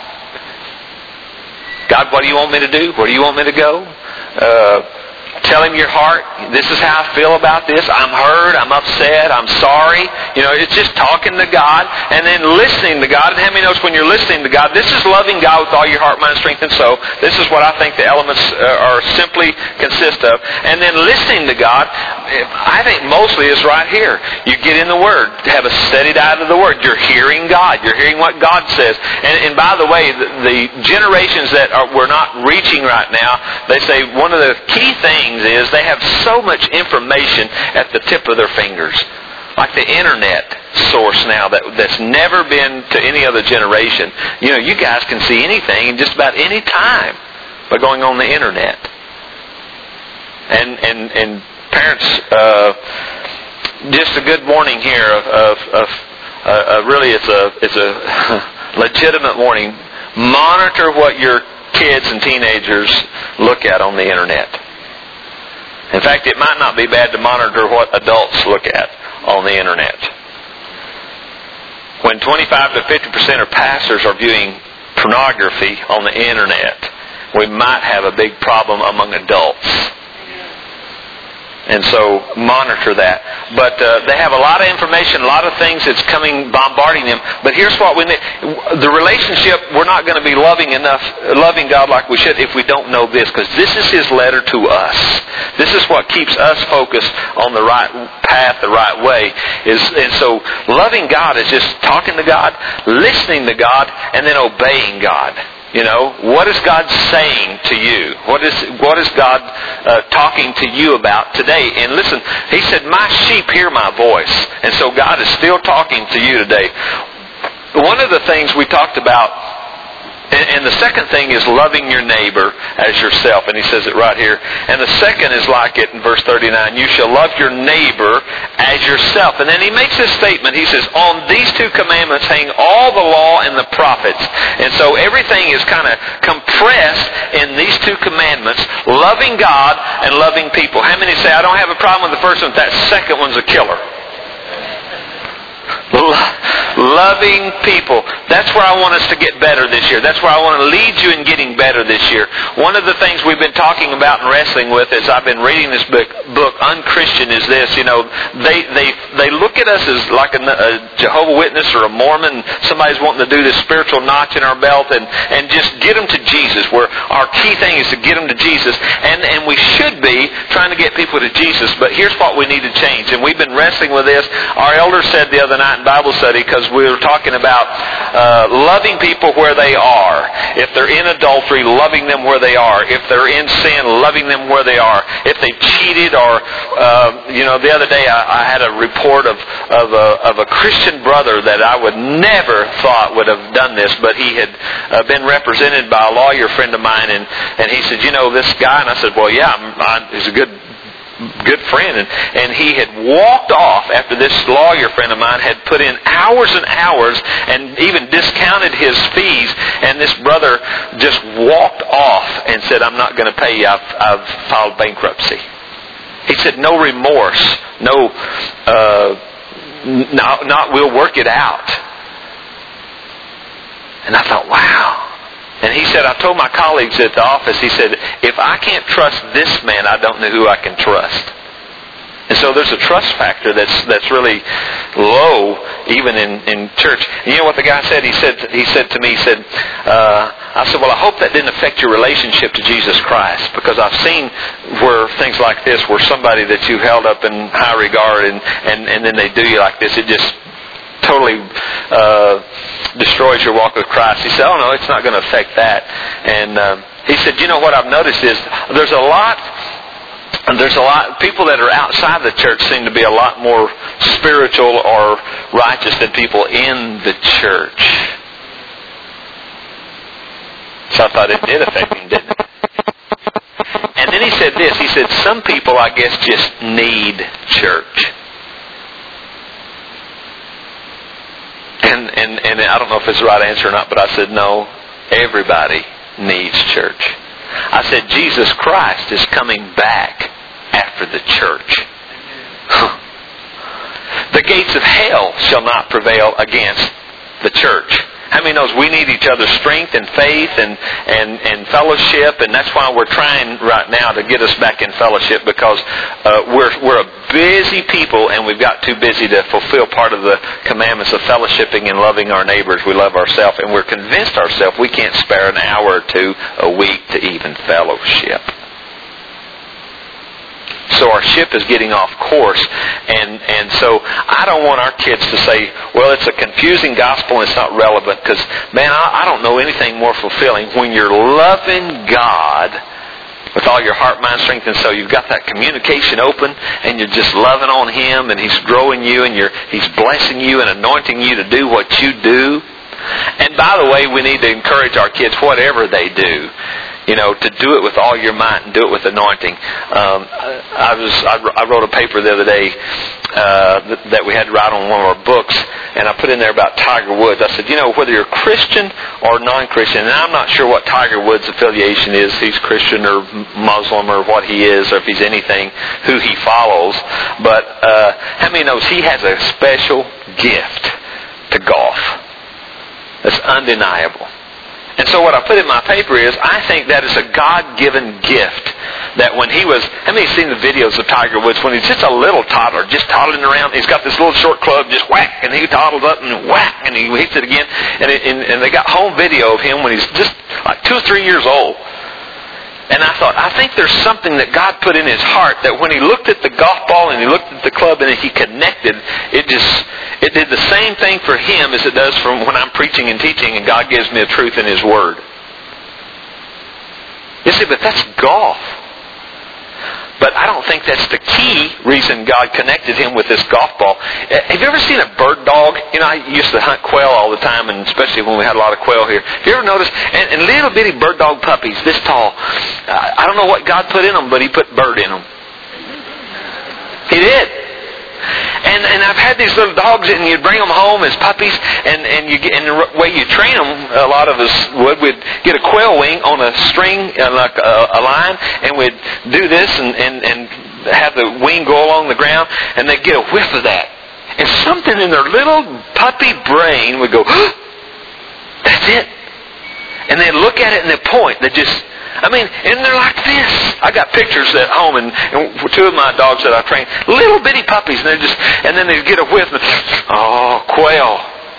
God, what do you want me to do? Where do you want me to go? Tell Him your heart. This is how I feel about this. I'm hurt. I'm upset. I'm sorry. It's just talking to God and then listening to God. And how many knows when you're listening to God, this is loving God with all your heart, mind, strength, and soul. This is what I think the elements are simply consist of. And then listening to God, I think mostly is right here. You get in the Word. Have a steady diet of the Word. You're hearing God. You're hearing what God says. And by the way, the generations that we're not reaching right now, they say one of the key things is they have so much information at the tip of their fingers. Like the internet source now that's never been to any other generation. You guys can see anything just about any time by going on the internet. And parents, just a good warning here really it's a legitimate warning. Monitor what your kids and teenagers look at on the internet. In fact, it might not be bad to monitor what adults look at on the internet. When 25 to 50% of pastors are viewing pornography on the internet, we might have a big problem among adults. And so monitor that. But they have a lot of information, a lot of things that's coming, bombarding them. But here's what we need. The relationship, we're not going to be loving God like we should if we don't know this. Because this is His letter to us. This is what keeps us focused on the right path, the right way. And so loving God is just talking to God, listening to God, and then obeying God. What is God saying to you? What is God talking to you about today? And listen, He said, my sheep hear my voice. And so God is still talking to you today. One of the things we talked about, and the second thing is loving your neighbor as yourself. And He says it right here. And the second is like it in verse 39. You shall love your neighbor as yourself. And then He makes this statement. He says, on these two commandments hang all the law and the prophets. And so everything is kind of compressed in these two commandments. Loving God and loving people. How many say, I don't have a problem with the first one. That second one's a killer. Loving people. That's where I want us to get better this year. That's where I want to lead you in getting better this year. One of the things we've been talking about and wrestling with as I've been reading this book Unchristian, is this. They look at us as like a Jehovah's Witness or a Mormon. Somebody's wanting to do this spiritual notch in our belt and just get them to Jesus, where our key thing is to get them to Jesus. And we should be trying to get people to Jesus. But here's what we need to change. And we've been wrestling with this. Our elder said the other night in Bible study, because we were talking about loving people where they are. If they're in adultery, loving them where they are. If they're in sin, loving them where they are. If they cheated or, the other day I had a report of a Christian brother that I would never thought would have done this, but he had been represented by a lawyer friend of mine, and he said, this guy, and I said, well, yeah, he's a good friend, and he had walked off after this lawyer friend of mine had put in hours and hours and even discounted his fees, and this brother just walked off and said, I'm not going to pay you, I've filed bankruptcy. He said, no remorse, not we'll work it out. And I thought, wow. And he said, I told my colleagues at the office, he said, if I can't trust this man, I don't know who I can trust. And so there's a trust factor that's really low even in church. And you know what the guy said? He said to me, I said, well, I hope that didn't affect your relationship to Jesus Christ, because I've seen where things like this, where somebody that you held up in high regard and then they do you like this, it just totally destroys your walk with Christ. He said, oh no, it's not going to affect that. And he said, what I've noticed is there's a lot people that are outside the church seem to be a lot more spiritual or righteous than people in the church. So I thought it did affect him, didn't it? And then he said this, he said, some people I guess just need church. And I don't know if it's the right answer or not, but I said, no, everybody needs church. I said, Jesus Christ is coming back after the church. The gates of hell shall not prevail against the church. How many knows we need each other's strength and faith and fellowship, and that's why we're trying right now to get us back in fellowship, because we're a busy people, and we've got too busy to fulfill part of the commandments of fellowshipping and loving our neighbors. We love ourselves, and we're convinced ourselves we can't spare an hour or two a week to even fellowship. So our ship is getting off course, and so I don't want our kids to say, well, it's a confusing gospel and it's not relevant, because, man, I don't know anything more fulfilling when you're loving God with all your heart, mind, strength, and soul. You've got that communication open, and you're just loving on Him, and He's growing you, and He's blessing you and anointing you to do what you do. And by the way, we need to encourage our kids, whatever they do, to do it with all your might and do it with anointing. I wrote a paper the other day that we had to write on one of our books, and I put in there about Tiger Woods. I said, whether you're Christian or non-Christian, and I'm not sure what Tiger Woods' affiliation is, if he's Christian or Muslim or what he is, or if he's anything, who he follows, but how many knows he has a special gift to golf? That's undeniable. And so what I put in my paper is, I think that is a God-given gift. That when he was, how many have seen the videos of Tiger Woods when he's just a little toddler, just toddling around, he's got this little short club, just whack, and he toddles up and whack, and he hits it again. And they got home video of him when he's just like 2 or 3 years old. And I thought, I think there's something that God put in his heart, that when he looked at the golf ball and he looked at the club and he connected, it did the same thing for him as it does from when I'm preaching and teaching and God gives me a truth in His Word. You see, but that's golf. But I don't think that's the key reason God connected him with this golf ball. Have you ever seen a bird dog? I used to hunt quail all the time, and especially when we had a lot of quail here. Have you ever noticed, and little bitty bird dog puppies, this tall, I don't know what God put in them, but He put bird in them. He did. And I've had these little dogs, and you'd bring them home as puppies, and the way you train them, a lot of us we'd get a quail wing on a string, like a line, and we'd do this and have the wing go along the ground, and they'd get a whiff of that. And something in their little puppy brain would go, that's it. And they'd look at it and they'd point. And they're like this. I got pictures at home, and 2 of my dogs that I trained, little bitty puppies, and then they get a whiff, and quail.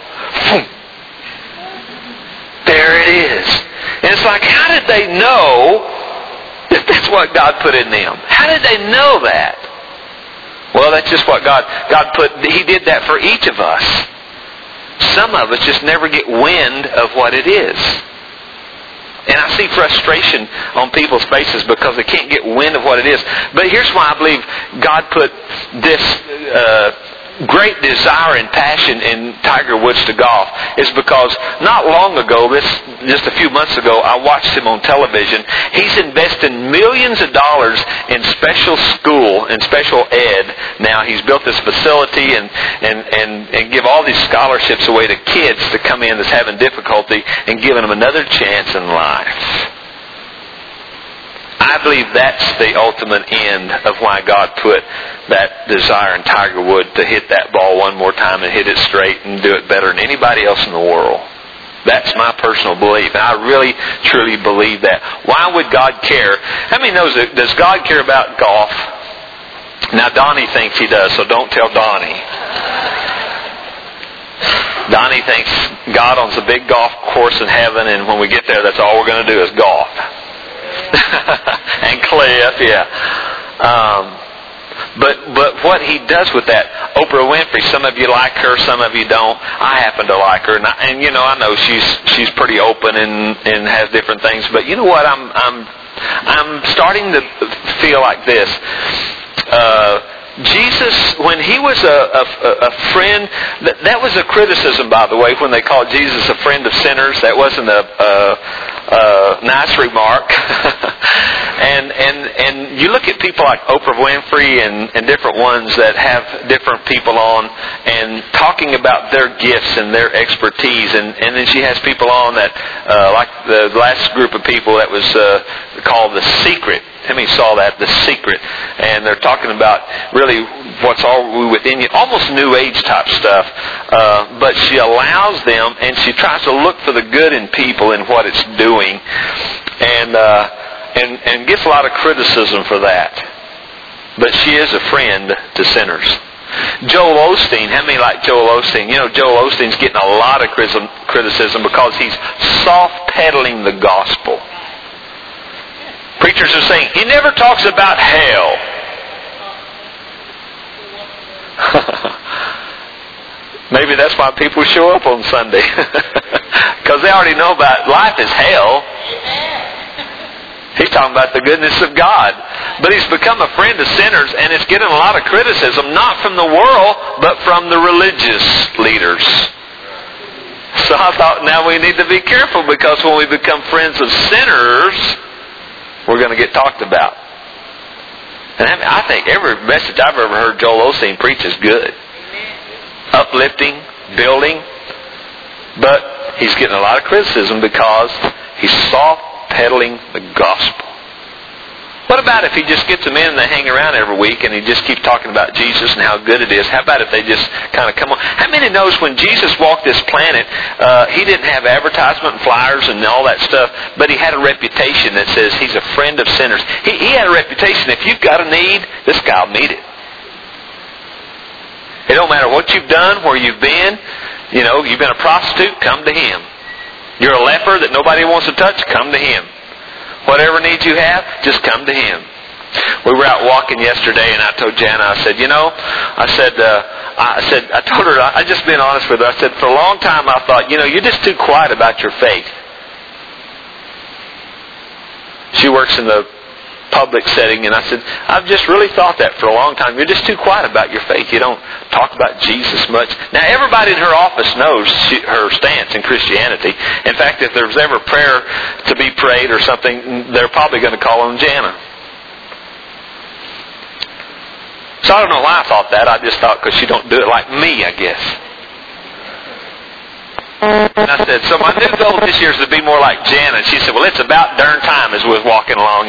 There it is. And it's like, how did they know that that's what God put in them? How did they know that? Well, that's just what God put. He did that for each of us. some of us just never get wind of what it is. And I see frustration on people's faces because they can't get wind of what it is. But here's why I believe God put this great desire and passion in Tiger Woods to golf, is because not long ago, just a few months ago, I watched him on television. He's invested millions of dollars in special school and special ed. Now he's built this facility and give all these scholarships away to kids to come in that's having difficulty and giving them another chance in life. I believe that's the ultimate end of why God put that desire in Tiger Woods to hit that ball one more time and hit it straight and do it better than anybody else in the world. That's my personal belief. And I really, truly believe that. Why would God care? How many knows that? Does God care about golf? Now, Donnie thinks he does, so don't tell Donnie. Donnie thinks God owns a big golf course in heaven, and when we get there, that's all we're going to do is golf. And Cliff, yeah. But what he does with that, Oprah Winfrey, some of you like her, some of you don't. I happen to like her, and I know she's pretty open and has different things. But you know what? I'm starting to feel like this. Jesus, when he was a friend, that was a criticism, by the way, when they called Jesus a friend of sinners. That wasn't a nice remark. and you look at people like Oprah Winfrey and different ones that have different people on and talking about their gifts and their expertise, and then she has people on that like the last group of people that was called The Secret. How many saw that? The Secret. And they're talking about really what's all within you. Almost New Age type stuff. But she allows them, and she tries to look for the good in people and what it's doing. And gets a lot of criticism for that. But she is a friend to sinners. Joel Osteen, how many like Joel Osteen? You know, Joel Osteen's getting a lot of criticism because he's soft-pedaling the gospel. Preachers are saying, he never talks about hell. Maybe that's why people show up on Sunday. Because they already know about life is hell. He's talking about the goodness of God. But he's become a friend of sinners, and it's getting a lot of criticism, not from the world, but from the religious leaders. So I thought, now we need to be careful, because when we become friends of sinners, we're going to get talked about. And I think every message I've ever heard Joel Osteen preach is good. Uplifting, building. But he's getting a lot of criticism because he's soft-pedaling the gospel. What about if he just gets them in and they hang around every week and he just keeps talking about Jesus and how good it is? How about if they just kind of come on? How many knows when Jesus walked this planet, he didn't have advertisement and flyers and all that stuff, but he had a reputation that says he's a friend of sinners. He had a reputation. If you've got a need, this guy will meet it. It don't matter what you've done, where you've been. You know, you've been a prostitute, come to him. You're a leper that nobody wants to touch, come to him. Whatever needs you have, just come to him. We were out walking yesterday, and I told Jana, I said, I told her, I just been honest with her. I said, for a long time I thought, you're just too quiet about your faith. She works in the public setting, and I said, I've just really thought that for a long time. You're just too quiet about your faith. You don't talk about Jesus much. Now, everybody in her office knows her stance in Christianity. In fact, if there's ever prayer to be prayed or something, they're probably going to call on Jana. So I don't know why I thought that. I just thought because she don't do it like me, I guess. And I said, so my new goal this year is to be more like Jan. And she said, well, it's about darn time as we was walking along,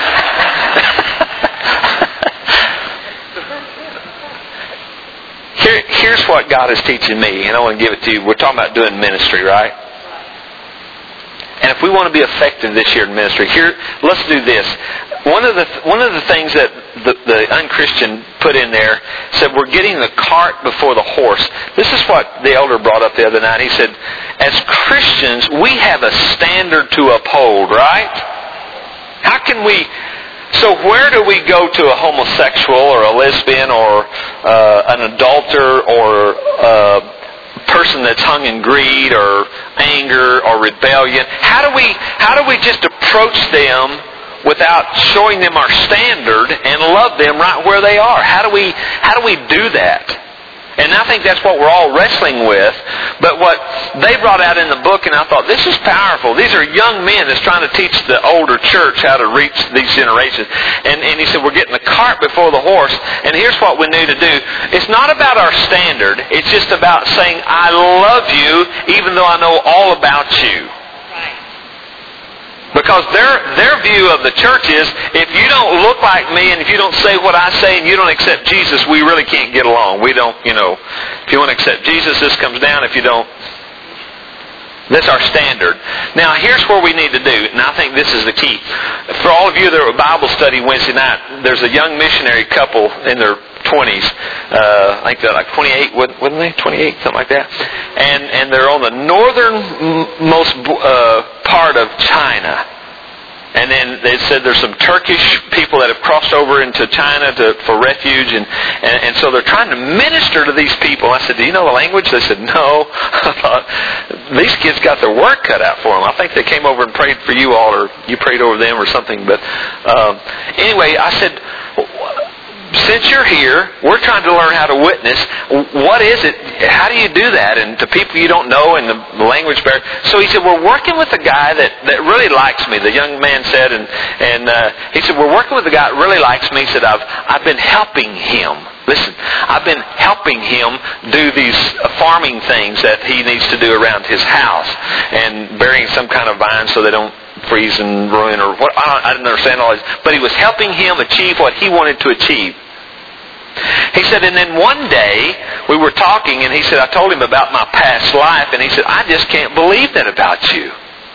Here's what God is teaching me, and I want to give it to you. We're talking about doing ministry, right? And if we want to be effective this year in ministry, let's do this. One of the things that the unchristian put in there said, we're getting the cart before the horse. This is what the elder brought up the other night. He said, as Christians, we have a standard to uphold, right? How can we... So where do we go to a homosexual or a lesbian or an adulterer or a person that's hung in greed or anger or rebellion, how do we just approach them without showing them our standard and love them right where they are? How do we do that? And I think that's what we're all wrestling with. But what they brought out in the book, and I thought, this is powerful. These are young men that's trying to teach the older church how to reach these generations. And he said, we're getting the cart before the horse. And here's what we need to do. It's not about our standard. It's just about saying, I love you even though I know all about you. Because their view of the church is, if you don't look like me and if you don't say what I say and you don't accept Jesus, we really can't get along. We don't, if you want to accept Jesus, this comes down. If you don't, that's our standard. Now, here's where we need to do, and I think this is the key. For all of you that are at Bible study Wednesday night, there's a young missionary couple in their 20s. I think they're like 28, wouldn't they? 28, something like that. And they're on the northernmost part of China. And then they said there's some Turkish people that have crossed over into China for refuge, and so they're trying to minister to these people. I said, do you know the language? They said, no. I thought, these kids got their work cut out for them. I think they came over and prayed for you all, or you prayed over them or something. But anyway, I said, since you're here, we're trying to learn how to witness. What is it? How do you do that? And to people you don't know and the language barrier. So he said, we're working with a guy that really likes me. The young man said, and he said, we're working with a guy that really likes me. He said, I've been helping him. Listen, I've been helping him do these farming things that he needs to do around his house and burying some kind of vine so they don't freeze and ruin or what. I didn't understand all this. But he was helping him achieve what he wanted to achieve. He said, and then one day we were talking, and he said, I told him about my past life, and he said, I just can't believe that about you.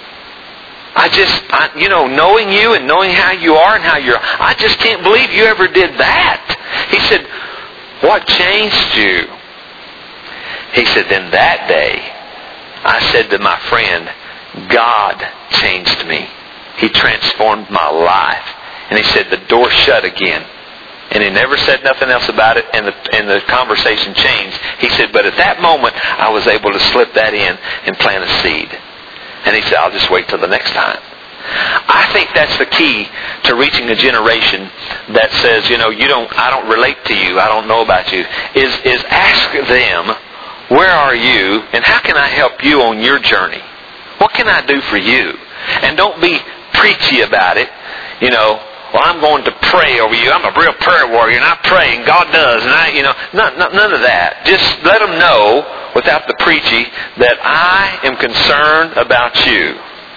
Knowing you and knowing how you are and how I just can't believe you ever did that. He said, what changed you? He said, then that day, I said to my friend, God changed me. He transformed my life. And he said, the door shut again. And he never said nothing else about it, and the conversation changed. He said, but at that moment, I was able to slip that in and plant a seed. And he said, I'll just wait till the next time. I think that's the key to reaching a generation that says, I don't relate to you, I don't know about you, is ask them, where are you, and how can I help you on your journey? What can I do for you? And don't be preachy about it, well, I'm going to pray over you. I'm a real prayer warrior, and I pray, and God does, and none of that. Just let them know, without the preachy, that I am concerned about you.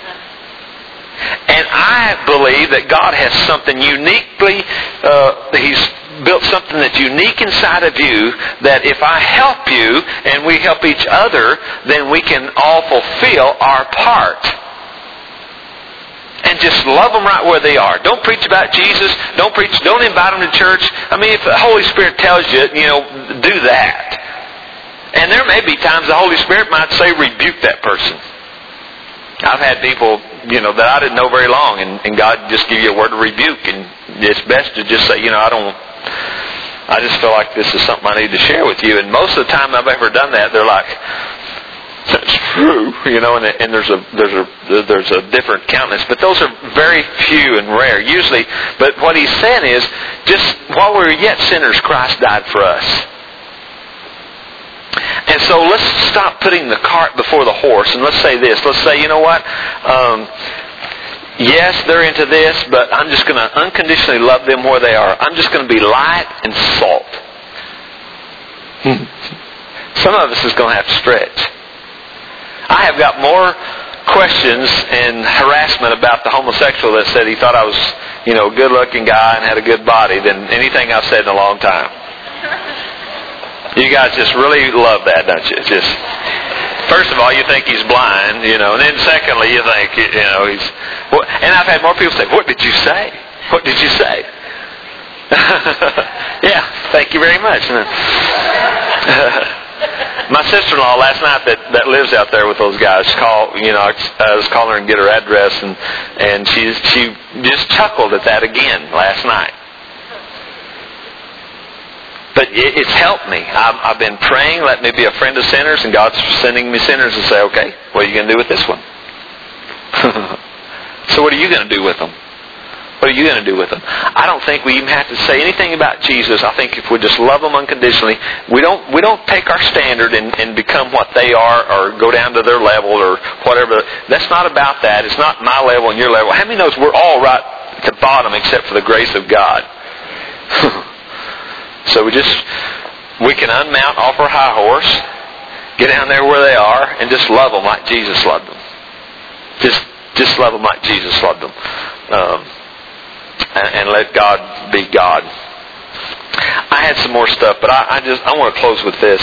And I believe that God has something uniquely, He's built something that's unique inside of you, that if I help you, and we help each other, then we can all fulfill our part. And just love them right where they are. Don't preach about Jesus. Don't invite them to church. I mean, if the Holy Spirit tells you, do that. And there may be times the Holy Spirit might say, rebuke that person. I've had people, that I didn't know very long, and God just give you a word of rebuke, and it's best to just say, I just feel like this is something I need to share with you. And most of the time I've ever done that, they're like, that's true, and there's a different countenance. But those are very few and rare, usually. But what he's saying is, just while we were yet sinners, Christ died for us. And so let's stop putting the cart before the horse, and let's say this. Let's say, you know what? Yes, they're into this, but I'm just going to unconditionally love them where they are. I'm just going to be light and salt. Some of us is going to have to stretch. I have got more questions and harassment about the homosexual that said he thought I was, a good-looking guy and had a good body than anything I've said in a long time. You guys just really love that, don't you? Just first of all, you think he's blind, and then secondly, you think, he's. And I've had more people say, "What did you say? What did you say?" Yeah, thank you very much. My sister-in-law last night that lives out there with those guys I was calling her and get her address, and she just chuckled at that again last night. But it's helped me. I've been praying, let me be a friend of sinners, and God's sending me sinners to say, okay, what are you going to do with this one? So what are you going to do with them? What are you going to do with them? I don't think we even have to say anything about Jesus. I think if we just love them unconditionally, we don't take our standard and become what they are or go down to their level or whatever. That's not about that. It's not my level and your level. How many knows we're all right at the bottom except for the grace of God? So we can unmount off our high horse, get down there where they are, and just love them like Jesus loved them. Just love them like Jesus loved them. And let God be God. I had some more stuff, but I want to close with this.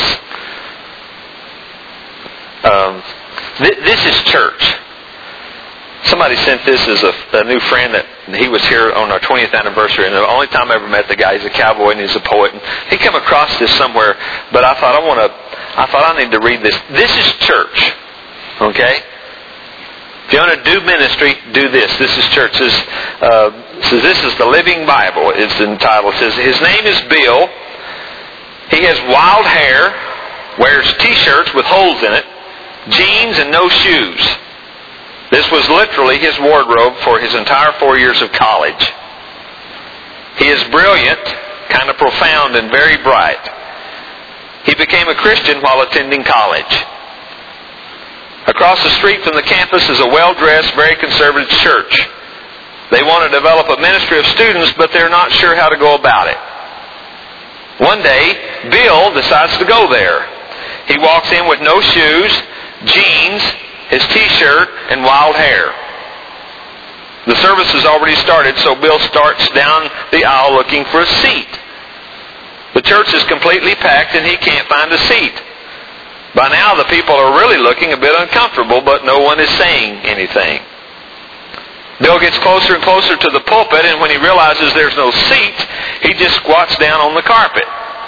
This is church. Somebody sent this as a new friend that he was here on our 20th anniversary, and the only time I ever met the guy, he's a cowboy and he's a poet. And he came across this somewhere, but I thought I need to read this. This is church, okay? If you want to do ministry, do this. This is church. It says this is the Living Bible. It's entitled. It says his name is Bill. He has wild hair, wears T-shirts with holes in it, jeans and no shoes. This was literally his wardrobe for his entire 4 years of college. He is brilliant, kind of profound, and very bright. He became a Christian while attending college. Across the street from the campus is a well-dressed, very conservative church. They want to develop a ministry of students, but they're not sure how to go about it. One day, Bill decides to go there. He walks in with no shoes, jeans, his T-shirt, and wild hair. The service has already started, so Bill starts down the aisle looking for a seat. The church is completely packed and he can't find a seat. By now the people are really looking a bit uncomfortable, but no one is saying anything. Bill gets closer and closer to the pulpit, and when he realizes there's no seats, he just squats down on the carpet.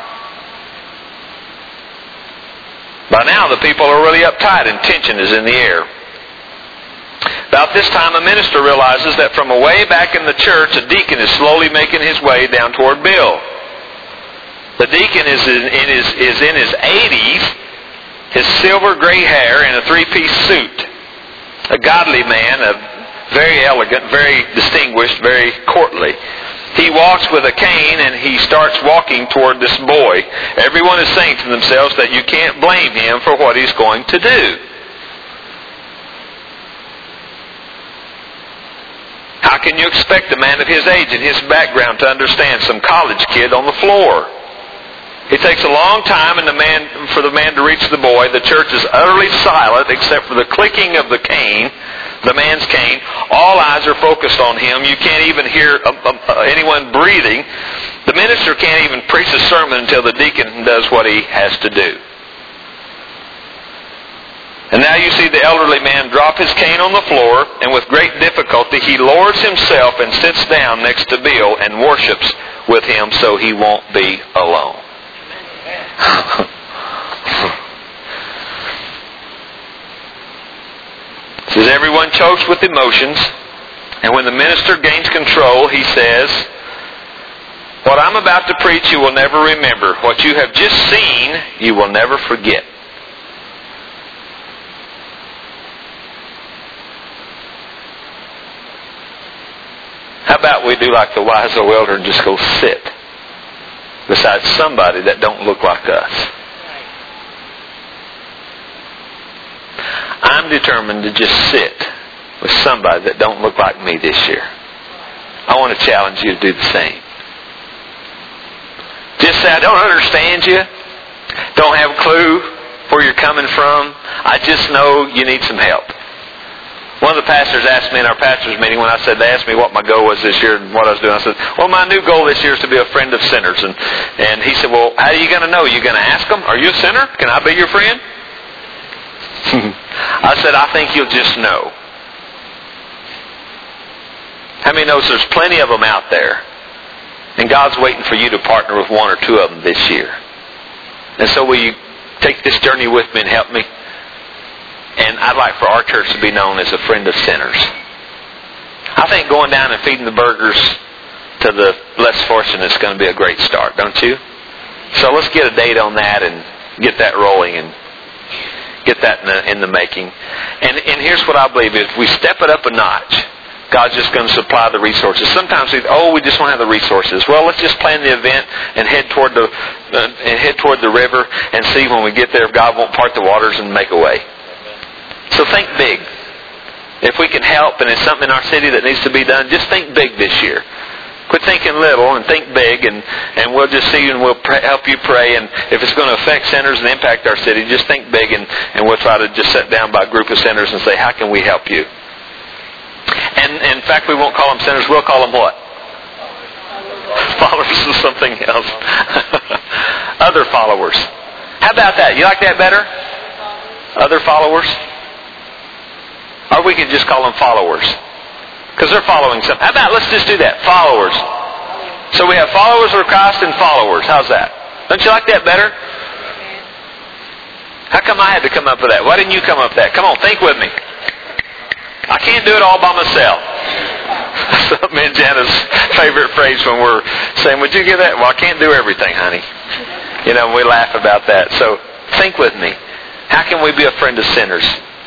By now the people are really uptight and tension is in the air. About this time a minister realizes that from away back in the church a deacon is slowly making his way down toward Bill. The deacon is in his 80s, his silver gray hair, and a three-piece suit. A godly man, very elegant, very distinguished, very courtly. He walks with a cane and he starts walking toward this boy. Everyone is saying to themselves that you can't blame him for what he's going to do. How can you expect a man of his age and his background to understand some college kid on the floor? It takes a long time for the man to reach the boy. The church is utterly silent except for the clicking of the cane, the man's cane. All eyes are focused on him. You can't even hear anyone breathing. The minister can't even preach a sermon until the deacon does what he has to do. And now you see the elderly man drop his cane on the floor, and with great difficulty he lowers himself and sits down next to Bill and worships with him so he won't be alone. It says everyone chokes with emotions, and when the minister gains control, he says, "What I'm about to preach you will never remember. What you have just seen, you will never forget." How about we do like the wise old elder and just go sit beside somebody that don't look like us? I'm determined to just sit with somebody that don't look like me this year. I want to challenge you to do the same. Just say, I don't understand you. Don't have a clue where you're coming from. I just know you need some help. One of the pastors asked me in our pastors' meeting when they asked me what my goal was this year and what I was doing. I said, well, my new goal this year is to be a friend of sinners. And he said, well, how are you going to know? Are you going to ask them? Are you a sinner? Can I be your friend? I said, I think you'll just know. How many knows there's plenty of them out there? And God's waiting for you to partner with one or two of them this year. And so will you take this journey with me and help me? And I'd like for our church to be known as a friend of sinners. I think going down and feeding the burgers to the less fortunate is going to be a great start, don't you? So let's get a date on that and get that rolling and get that in the making. And here's what I believe. If we step it up a notch, God's just going to supply the resources. Sometimes we just don't have the resources. Well, let's just plan the event and head toward the river and see when we get there if God won't part the waters and make a way. So think big. If we can help and it's something in our city that needs to be done, just think big this year. Quit thinking little and think big, and we'll just see and we'll help you pray. And if it's going to affect sinners and impact our city, just think big, and we'll try to just sit down by a group of sinners and say, how can we help you? And in fact, we won't call them sinners. We'll call them what? Followers of something else. Other followers. How about that? You like that better? Other followers? Or we could just call them followers. Because they're following something. How about let's just do that? Followers. So we have followers of Christ and followers. How's that? Don't you like that better? How come I had to come up with that? Why didn't you come up with that? Come on, think with me. I can't do it all by myself. That's me and Jana's favorite phrase when we're saying, would you get that? Well, I can't do everything, honey. You know, we laugh about that. So think with me. How can we be a friend of sinners?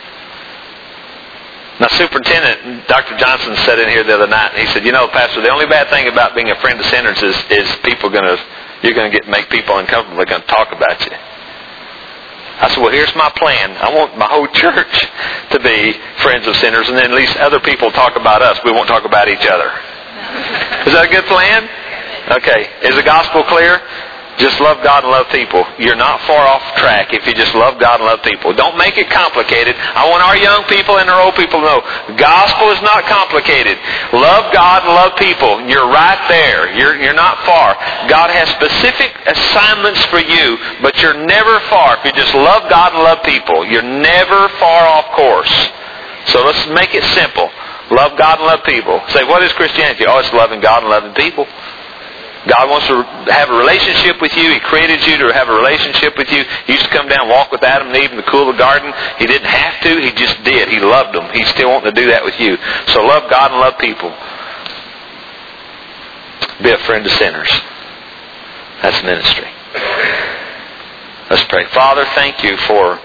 Now, Superintendent Dr. Johnson said in here the other night, and he said, you know, Pastor, the only bad thing about being a friend of sinners is you're going to make people uncomfortable. They're going to talk about you. I said, well, here's my plan. I want my whole church to be friends of sinners, and then at least other people talk about us. We won't talk about each other. Is that a good plan? Okay. Is the gospel clear? Just love God and love people. You're not far off track if you just love God and love people. Don't make it complicated. I want our young people and our old people to know the gospel is not complicated. Love God and love people. You're right there. You're not far. God has specific assignments for you, but you're never far. If you just love God and love people, you're never far off course. So let's make it simple. Love God and love people. Say, what is Christianity? Oh, it's loving God and loving people. God wants to have a relationship with you. He created you to have a relationship with you. He used to come down and walk with Adam and Eve in the cool of the garden. He didn't have to. He just did. He loved them. He's still wanting to do that with you. So love God and love people. Be a friend of sinners. That's ministry. Let's pray. Father, thank you for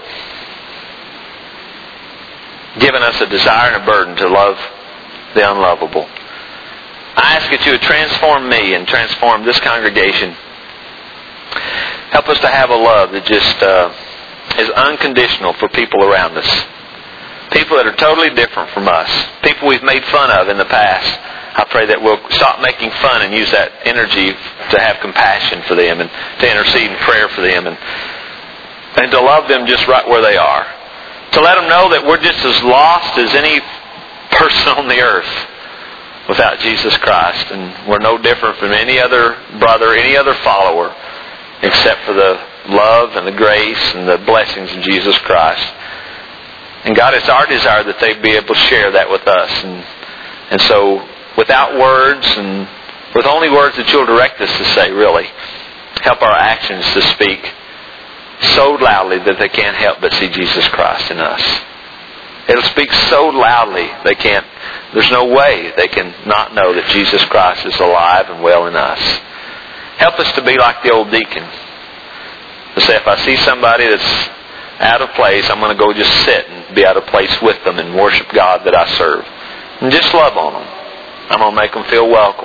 giving us a desire and a burden to love the unlovable. I ask that you would transform me and transform this congregation. Help us to have a love that just is unconditional for people around us. People that are totally different from us. People we've made fun of in the past. I pray that we'll stop making fun and use that energy to have compassion for them and to intercede in prayer for them and to love them just right where they are. To let them know that we're just as lost as any person on the earth without Jesus Christ, and we're no different from any other brother, any other follower, except for the love and the grace and the blessings of Jesus Christ. And God, it's our desire that they be able to share that with us. And so, without words and with only words that you'll direct us to say, really, help our actions to speak so loudly that they can't help but see Jesus Christ in us. It'll speak so loudly there's no way they can not know that Jesus Christ is alive and well in us. Help us to be like the old deacon. To say, if I see somebody that's out of place, I'm going to go just sit and be out of place with them and worship God that I serve. And just love on them. I'm going to make them feel welcome.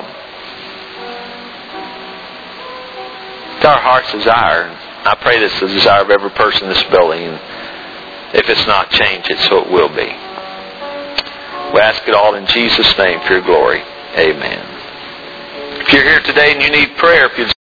It's our heart's desire. I pray this is the desire of every person in this building. And if it's not, change it so it will be. We ask it all in Jesus' name for your glory. Amen. If you're here today and you need prayer, if you